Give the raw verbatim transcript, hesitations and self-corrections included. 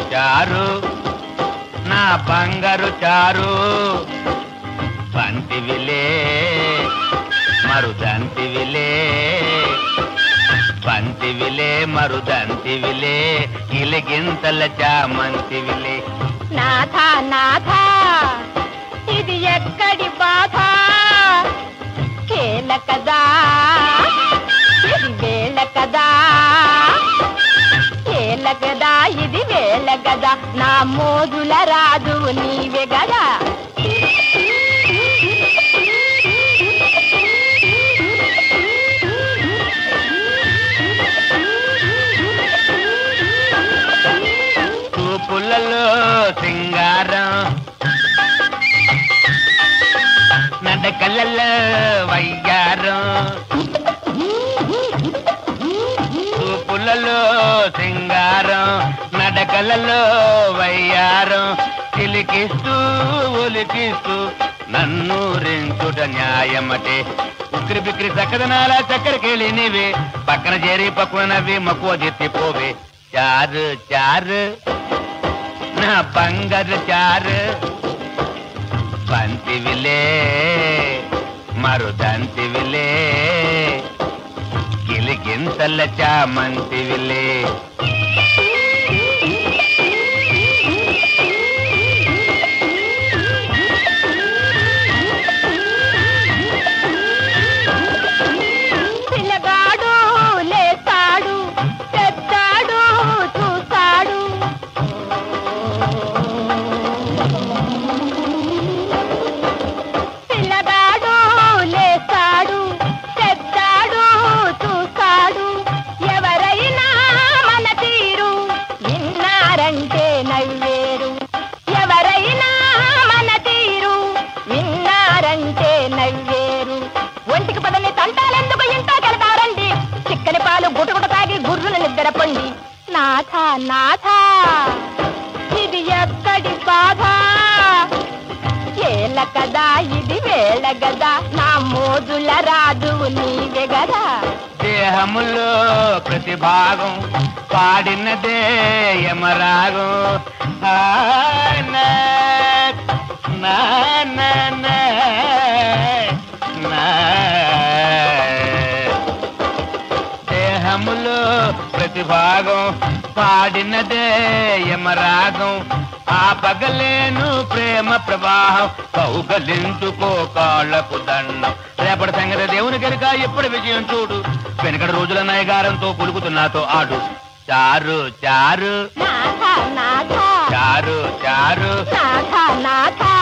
చారు నా బంగారు చారు బంతివిలే మరుదంతివిలే బంతివిలే మరుదంతివిలే ఇలిగింతల చామంతివిలే. నాథ నాథ ఇది ఎక్కడి బాధ కేల కదా ఇది వేళ కదా కేల కదా ఇది వేళ కదా నా మోజుల రాజు నీవే గదా. చూపులలో సింగారం నడకలలో వయ్యారం చూపులలో సింగారం నడకలలో వయ్యారం చిలికిస్తూ ఒలికిస్తూ నన్ను రెంచుట న్యాయమటే. ఉక్కిరి బిక్కిరి చక్కదనాల చక్కరికెళ్ళి నీవే పక్కన చేరి పక్కువ నవ్వి మక్కువ దిత్తిపోవే. చారు చారు నా బంగారు చారు బంతివిలే మరుదంతివిలే గిలిగింతల చామంతివిలే. పిల్లగాడు లేస్తాడు పెద్దాడు చూస్తాడు పిల్లగాడు లేస్తాడు పెద్దాడు చూస్తాడు ఎవరైనా మన తీరు విన్నారంటే నవ్వేరు ఎవరైనా మన తీరు విన్నారంటే నవ్వేరు. ఒంటికి పదని తంటాలెందుకు ఇంట్లో కెళతారండి చిక్కని పాలు గుటగుట తాగి గుర్రును నిద్రపండి. నాథ నాథ ఇది ఎక్కడి బాధ ఏల కదా ఇది వేళ గదా నా మోజుల రాజు నీవే గదా. దేహములో ప్రతి భాగం పాడినదే యమరాగం. ఆ నా నా నా నా నా. దేహములో ప్రతి భాగం పాడినదే యమరాగం. ఆ పగలేను ప్రేమ ప్రవాహం కౌగలించుకో కాళ్లకు దండం. రేపటి సంగతి దేవుని గనుక ఎప్పుడు విజయం చూడు వెనకటి రోజుల నయగారంతో పులుకుతున్నాతో ఆడు. చారు చారు నాథ నాథ చారు చారు నాథ నాథ